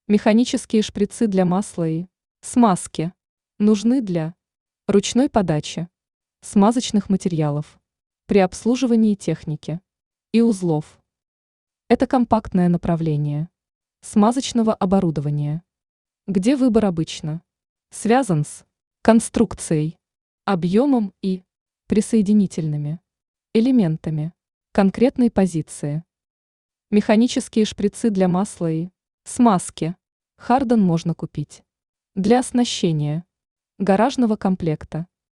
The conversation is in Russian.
Механические шприцы для масла и смазки нужны для ручной подачи смазочных материалов при обслуживании техники и узлов. Это компактное направление смазочного оборудования, где выбор обычно связан с конструкцией, объемом и присоединительными элементами конкретной позиции. Механические шприцы для масла и смазки Харден можно купить для оснащения гаражного комплекта